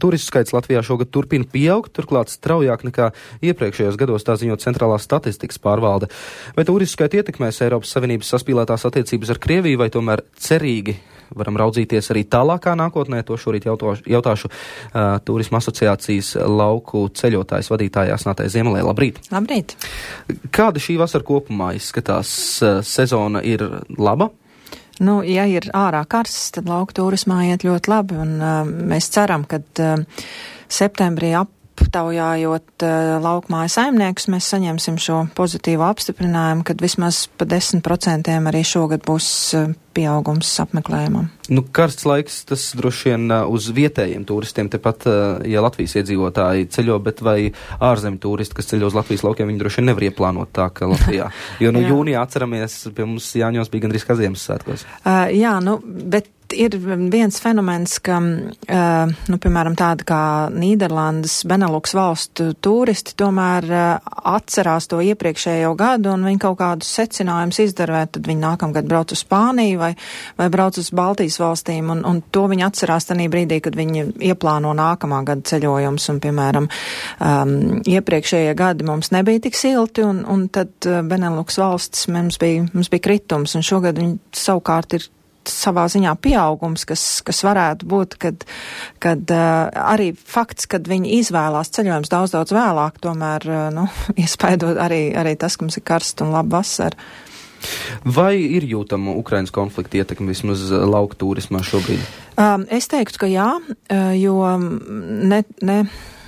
Turistu skaits Latvijā šogad turpina pieaugt, turklāt straujāk nekā iepriekšējos gados, tā ziņot Centrālā statistikas pārvalde. Vai turistu skaitu ietekmēs Eiropas Savienības saspīlētās attiecības ar Krieviju, vai tomēr cerīgi varam raudzīties arī tālākā nākotnē? To šorīt jautāšu Turisma asociācijas lauku ceļotājs vadītājai Asnātai Ziemelei. Labrīt! Labrīt! Kāda šī vasara kopumā izskatās? Sezona ir laba? Ja ir ārā karsts, tad lauku turismā iet ļoti labi, un mēs ceram, ka septembrī aptaujājot laukmāju saimniekus, mēs saņemsim šo pozitīvo apstiprinājumu, kad vismaz pa 10% arī šogad būs pieaugums apmeklējumam. Karsts laiks, tas droši vien uz vietējiem turistiem, tepat, ja Latvijas iedzīvotāji ceļo, bet vai ārzemju turisti, kas ceļo uz Latvijas laukiem, viņi droši vien nevar ieplānot tā, ka Latvijā. Jo jūnijā atceramies, pie mums Jāņos bija gandrīz kā Ziemassvētkos. Bet ir viens fenomens, ka, piemēram, tāda kā Nīderlandes, Beneluks valstu turisti tomēr atcerās to iepriekšējo gadu, un viņi kaut kādus secinājumus izdara, tad viņi nākamgad brauc uz Spāniju vai brauc uz Baltijas valstīm, un to viņi atcerās tanī brīdī, kad viņi ieplāno nākamā gada ceļojums, un, piemēram, iepriekšējie gadi mums nebija tik silti, un tad Beneluks valsts mums bija kritums, un šogad viņi savukārt ir savā ziņā pieaugums, kas varētu būt, kad arī fakts, kad viņi izvēlās ceļojums daudz vēlāk, tomēr, iespaidot arī tas, ka mums ir karsts un laba vasara. Vai ir jūtama Ukrainas konflikta ietekme vismaz lauku turismā šobrīd? Es teiktu, ka jā, jo ne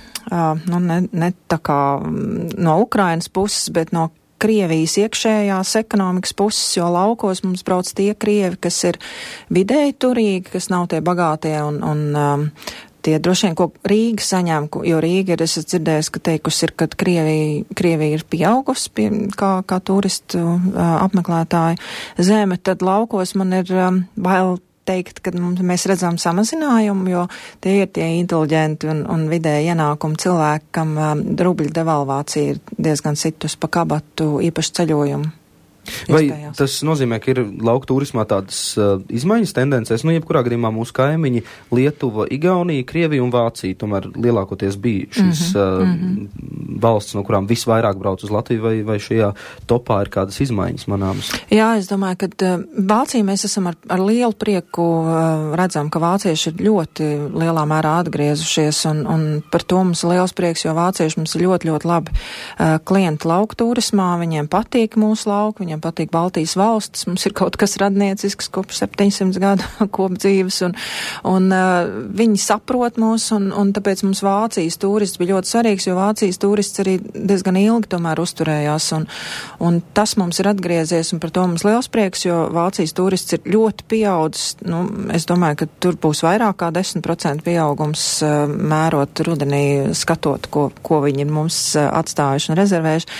tā kā no Ukrainas puses, bet no Krievijas iekšējās ekonomikas puses, jo laukos mums brauc tie krievi, kas ir vidēji turīgi, kas nav tie bagātie un tie droši vien, ko Rīga saņem, jo Rīga es dzirdēju, ka teikusi ir, ka Krievija ir pieaugusi kā turistu apmeklētāju zeme, tad laukos man ir bail teikt, ka mēs redzam samazinājumu, jo tie ir tie inteliģenti un vidēji ienākumi cilvēki, kam rubļa devalvācija ir diezgan situs pa kabatu īpaši ceļojumu. Vai tas nozīmē, ka ir lauku turismā tādas izmaiņas tendences? Jebkurā gadījumā mūsu kaimiņi Lietuva, Igaunija, Krievija un Vācija tomēr lielākoties bija šīs valsts, no kurām visvairāk brauc uz Latviju, vai šajā topā ir kādas izmaiņas manāmas? Jā, es domāju, ka Vācija mēs esam ar lielu prieku redzam, ka vācieši ir ļoti lielā mērā atgriezušies, un par to mums ir liels prieks, jo vācieši mums ir ļoti, ļoti labi klienti lauku turismā, viņiem patīk mūsu lauku, viņiem patīk Baltijas valstis, mums ir kaut kas radniecisks kopš 700 gadu kopdzīves, un viņi saprot mūs, un tāpēc mums Vācijas turists bija ļoti svarīgs, jo Vācijas turists arī diezgan ilgi tomēr uzturējās, un tas mums ir atgriezies, un par to mums liels prieks, jo Vācijas turists ir ļoti pieaudzis, es domāju, ka tur būs vairāk kā 10% pieaugums mērot rudenī, skatot, ko viņi ir mums atstājuši un rezervējuši.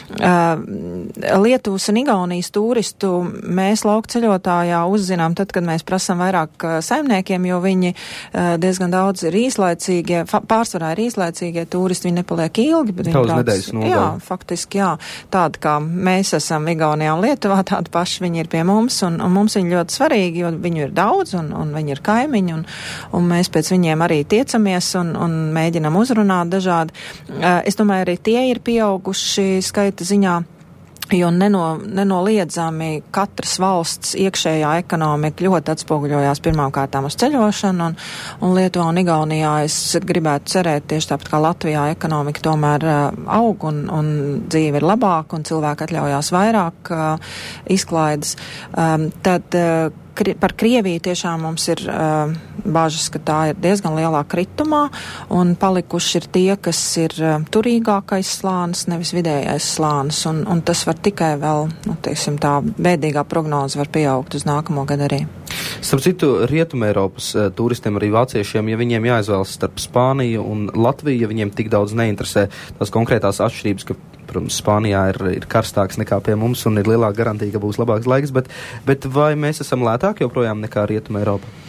Lietuvas un Igaunijas turistu mēs lauku ceļotājā uzzinām tad, kad mēs prasam vairāk saimniekiem, jo viņi diezgan daudz ir īslaicīgie, pārsvarā ir īslaicīgie turisti, viņi nepaliek ilgi, bet viņi brauc. Jā, faktiski, jā. Tādi kā mēs esam Igaunijā un Lietuvā, tādi paši viņi ir pie mums, un mums viņi ļoti svarīgi, jo viņu ir daudz, un viņi ir kaimiņi, un mēs pēc viņiem arī tiecamies un mēģinam uzrunāt dažādi. Es domāju, arī tie ir pieauguši skaita ziņā, jo nenoliedzami katras valsts iekšējā ekonomika ļoti atspoguļojās pirmām kārtām uz ceļošanu, un Lietuvā un Igaunijā es gribētu cerēt tieši tāpat kā Latvijā ekonomika tomēr aug un dzīve ir labāka un cilvēki atļaujās vairāk izklaides. Tad par Krieviju tiešām mums ir bažas, ka tā ir diezgan lielā kritumā, un palikuši ir tie, kas ir turīgākais slānis, nevis vidējais slānis, un tas var tikai vēl, tā bēdīgā prognoze var pieaugt uz nākamo gadu arī. Starp citu, Rietumē Eiropas turistiem, arī vāciešiem, ja viņiem jāizvēlas starp Spāniju un Latviju, ja viņiem tik daudz neinteresē tās konkrētās atšķirības, ka, protams, Spānijā ir karstāks nekā pie mums un ir lielāka garantija, ka būs labāks laiks, bet vai mēs esam lētāki joprojām nekā Rietumē Eiropa?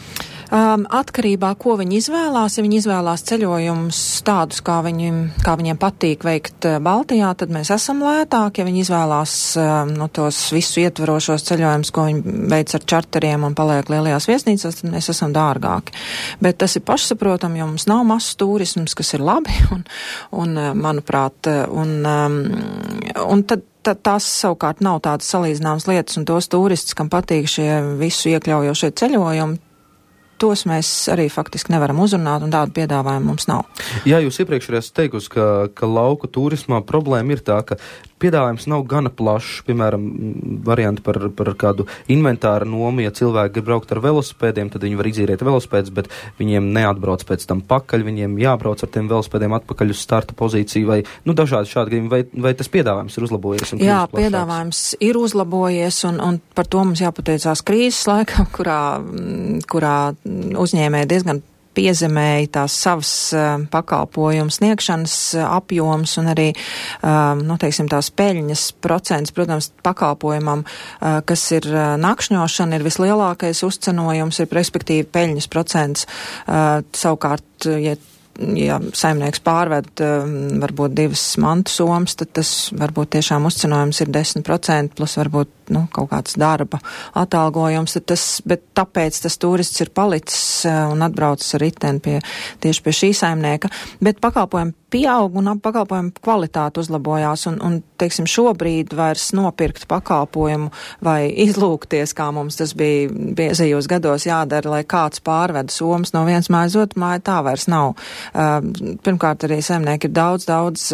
Atkarībā, ko viņi izvēlās. Ja viņi izvēlās ceļojumus tādus, kā viņiem patīk veikt Baltijā, tad mēs esam lētāki. Ja viņi izvēlās tos visu ietverošos ceļojumus, ko viņi veic ar čarteriem un paliek lielajās viesnīcās, tad mēs esam dārgāki. Bet tas ir pašsaprotam, jo mums nav mazs turisms, kas ir labi un manuprāt, un tad tās savukārt nav tādas salīdzināmas lietas, un tos turistus, kam patīk šie visu iekļaujošie ceļojumi, tos mēs arī faktiski nevaram uzrunāt, un tādu piedāvājumu mums nav. Jā, jūs iepriekš arī esat teikusi, ka lauku turismā problēma ir tā, ka piedāvājums nav gana plašs, piemēram, varianti par kādu inventāra nomu, ja cilvēki grib braukt ar velosipēdiem, tad viņi var izīrēt velosipēdus, bet viņiem neatbrauc pēc tam pakaļ, viņiem jābrauc ar tiem velosipēdiem atpakaļ uz starta pozīciju, vai, dažādi šādi, vai tas piedāvājums ir uzlabojies? Jā, piedāvājums ir uzlabojies, un par to mums jāpateicās krīzes laikā, kurā uzņēmēji diezgan piezemēja tās savas pakalpojumu sniegšanas apjoms un arī, tās peļņas procents, protams, pakalpojumam, kas ir nakšņošana, ir vislielākais uzcenojums, ir respektīvi peļņas procents. Savukārt, ja saimnieks pārved varbūt 2 mantu somas, tad tas varbūt tiešām uzcenojums ir 10% plus varbūt kaut kāds darba atalgojums, bet tāpēc tas turists ir palicis un atbraucis ar riteni tieši pie šī saimnieka. Bet pakalpojumi pieaug un pakalpojumu kvalitāte uzlabojās un teiksim, šobrīd vairs nopirkt pakalpojumu vai izlūkties, kā mums tas bija biezajos gados jādara, lai kāds pārveda somas no vienas mājas otru māju, tā vairs nav. Pirmkārt, arī saimnieki ir daudz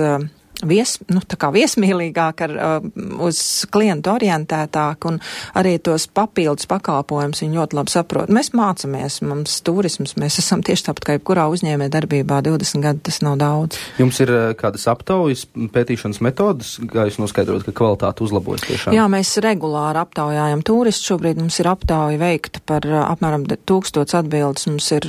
viesmīlīgāk, uz klientu orientētāk un arī tos papildus pakalpojumus viņi ļoti labi saprot. Mēs mācamies, mums turisms, mēs esam tieši tāpat kā jebkurā uzņēmē darbībā 20 gadi, tas nav daudz. Jums ir kādas aptaujas pētīšanas metodas, kā jūs noskaidrot, ka kvalitāte uzlabojas tiešām? Jā, mēs regulāri aptaujājam turistus. Šobrīd mums ir aptauja veikta par apmēram 1000 atbildes. Mums ir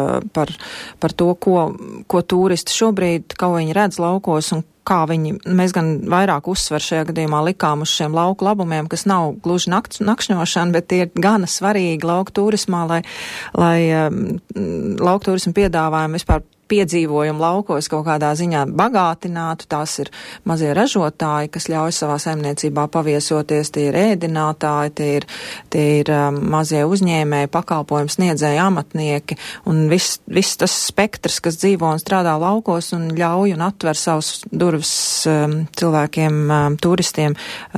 par to, ko turisti šobrīd, kā viņi redz laukos un mēs gan vairāk uzsver šajā gadījumā likām uz šiem lauku labumiem, kas nav gluži nakšņošana, bet tie ir gana svarīgi lauku turismā, lai lauku turismu piedāvājumu vispār piedzīvojumu laukos kaut kādā ziņā bagātinātu. Tās ir mazie ražotāji, kas ļauj savā saimniecībā paviesoties, tie ir ēdinātāji, tie ir mazie uzņēmēji, pakalpojumu sniedzēji, amatnieki un viss tas spektrs, kas dzīvo un strādā laukos un ļauj un atver savus durvis cilvēkiem, turistiem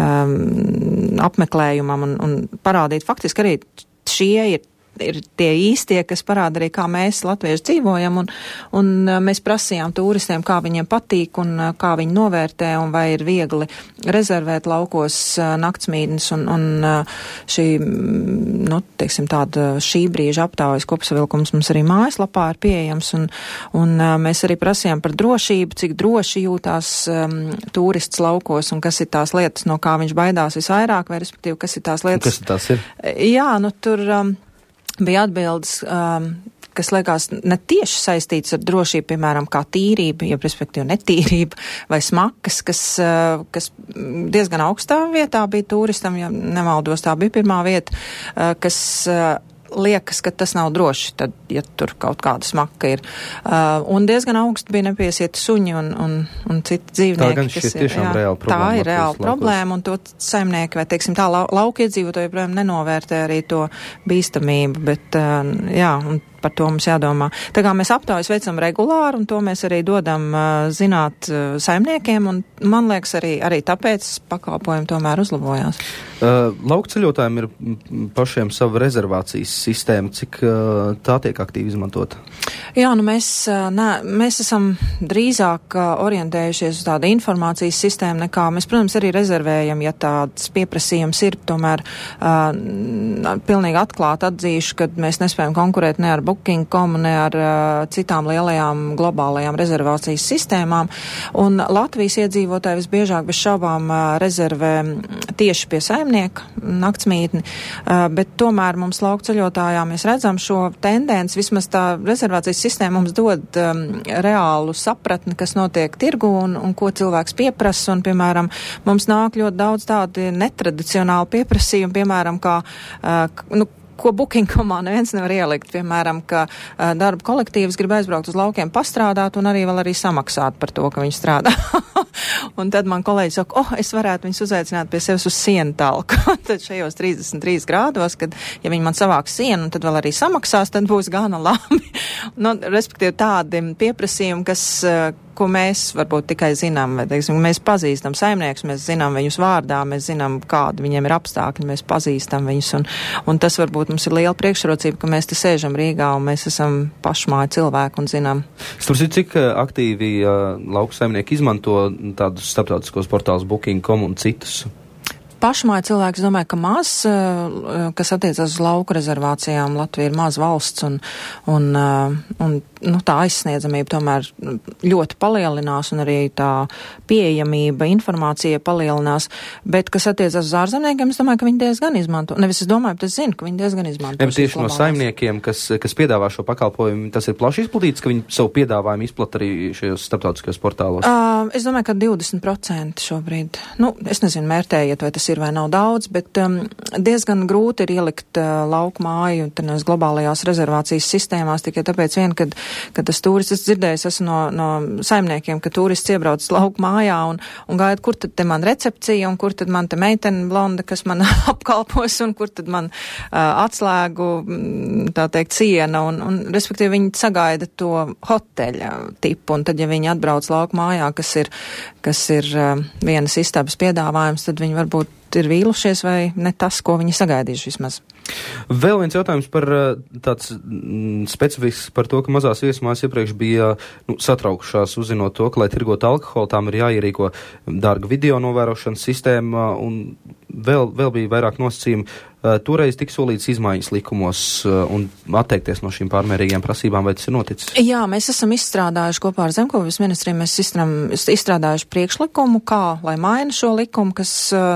apmeklējumam un parādīt faktiski arī šie ir tie īstie, kas parāda arī, kā mēs latvieši dzīvojam, un mēs prasījām turistiem, kā viņiem patīk un kā viņi novērtē, un vai ir viegli rezervēt laukos naktsmītnes, un šī, tāda šī brīža aptaujas kopsavilkums mums arī mājaslapā ir pieejams, un mēs arī prasījām par drošību, cik droši jūtās turists laukos, un kas ir tās lietas, no kā viņš baidās visvairāk, vai respektīvi, kas ir tās lietas. Kas tās ir? Jā, tur bija atbildes, kas liekas ne tieši saistīts ar drošību, piemēram, kā tīrība, ja respektīvi netīrība vai smakas, kas diezgan augstā vietā bija turistam, ja nemaldos, tā bija pirmā vieta, kas liekas, ka tas nav droši, tad, ja tur kaut kāda smaka ir. Un diezgan augstu bija nepiesieti suņi un citi dzīvnieki, kas ir. Tā ir reāla problēma, un to saimnieki, vai teiksim tā, lauku iedzīvotāji, protams, nenovērtē arī to bīstamību, bet, un par to mums jādomā. Tā kā mēs aptaujas veicam regulāri, un to mēs arī dodam zināt saimniekiem, un man liekas arī tāpēc pakalpojumi tomēr uzlabojās. Lauku ceļotājiem ir pašiem sava rezervācijas sistēma, cik tā tiek aktīvi izmantota? Jā, mēs esam drīzāk orientējušies uz tādu informācijas sistēmu nekā mēs, protams, arī rezervējam, ja tāds pieprasījums ir, tomēr pilnīgi atklāti atzīšu, ka mēs nespējam konkurēt ne ar Booking.com, ne ar citām lielajām globālajām rezervācijas sistēmām, un Latvijas iedzīvotāji visbiežāk bez šaubām rezervē tieši pie saimnieka naktsmītni, bet tomēr mums lauku ceļotājā mēs redzam šo tendenci, vismaz tā rezervācijas sistēma mums dod reālu sapratni, kas notiek tirgu un ko cilvēks pieprasa, un, piemēram, mums nāk ļoti daudz tādi netradicionāli pieprasījumi, piemēram, kā, ko Booking.comā neviens nevar ielikt, piemēram, ka darba kolektīvs grib aizbraukt uz laukiem pastrādāt un arī samaksāt par to, ka viņi strādā. Un tad man kolēģi saka, es varētu viņus uzaicināt pie sevis uz sienu talku. Tad šajos 33 grādos, kad, ja viņi man savāks sienu un tad vēl arī samaksās, tad būs gana labi. Respektīvi tādi pieprasījumi, ko mēs varbūt tikai zinām, vai, teiksim, mēs pazīstam saimniekus, mēs zinām viņus vārdā, mēs zinām, kādi viņiem ir apstākļi, mēs pazīstam viņus, un tas varbūt mums ir liela priekšrocība, ka mēs te sēžam Rīgā, un mēs esam pašmāju cilvēki un zinām. Cik aktīvi lauku saimnieki izmanto tādus starptautiskos portālus Booking.com un citus? Pašmāju cilvēki, es domāju, ka maz, kas attiecas uz lauku rezervācijām, Latvija ir maz valsts un tā aizsniedzamība tomēr ļoti palielinās un arī tā pieejamība, informācija palielinās, bet kas attiecas uz ārzemniekiem, es domāju, ka viņi diezgan izmanto. Nevis es domāju, bet es zinu, ka viņi diezgan izmanto. Tieši no saimniekiem, kas piedāvā šo pakalpojumu, tas ir plaši izplatīts, ka viņi savu piedāvājumu izplat arī šajos starptautiskajos portālos? Es domāju, ka 20% šobrīd. Es nezinu, mērtējiet, vai tas ir vai nav daudz, bet diezgan grūti ir ielikt lauku māju globālajās rezervācijas sistēmās, tikai tāpēc kad tas turists, es dzirdēju, esmu no saimniekiem, ka turists iebrauc lauku mājā un gaida, kur tad te man recepcija un kur tad man te meitene blonda, kas man apkalpos un kur tad man atslēgu, tā teikt, ciena un respektīvi viņi sagaida to hoteļa tipu un tad, ja viņi atbrauc lauku mājā, kas ir vienas istabas piedāvājums, tad viņi varbūt ir vīlušies vai ne tas, ko viņi sagaidījuši vismaz. Vēl viens jautājums par tāds specifisks par to, ka mazās viesmājas iepriekš bija satraukšās uzzinot to, ka, lai tirgotu alkoholu, tām ir jāierīko dārga video novērošanas sistēma un vēl bija vairāk nosacījumi. Toreiz tika solīts izmaiņas likumos un atteikties no šīm pārmērīgiem prasībām, vai tas ir noticis? Jā, mēs esam izstrādājuši kopā ar Zemkopības ministriju, mēs izstrādājuši priekšlikumu, kā, lai maina šo likumu, kas,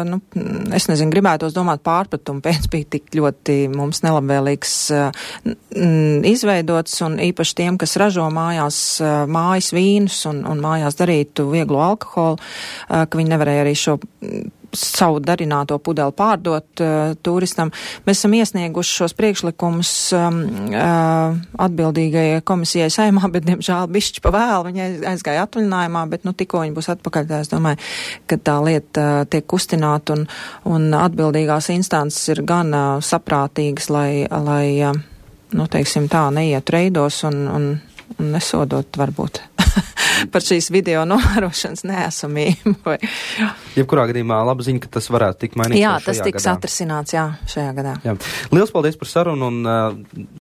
es nezinu, gribētos domāt pārpratumu pēc bija tik ļoti mums nelabvēlīgs izveidots un īpaši tiem, kas ražo mājas vīnus un mājās darītu vieglo alkoholu, ka viņi nevarēja arī šo savu darināto pudeli pārdot turistam. Mēs esam iesnieguši šos priekšlikumus atbildīgajai komisijai Saeimā, bet, diemžēl, bišķi pa vēlu. Viņi aizgāja atvaļinājumā, bet, tikko viņi būs atpakaļ, tā es domāju, ka tā lieta tiek kustināta un atbildīgās instances ir gan saprātīgas, lai teiksim tā, neiet reidos un nesodot varbūt par šīs video novērošanas neesamību. Jebkurā gadījumā laba ziņa, ka tas varētu tikt mainīts. Jā, tas tiks atrisināts, šajā gadā. Jā. Liels paldies par sarunu un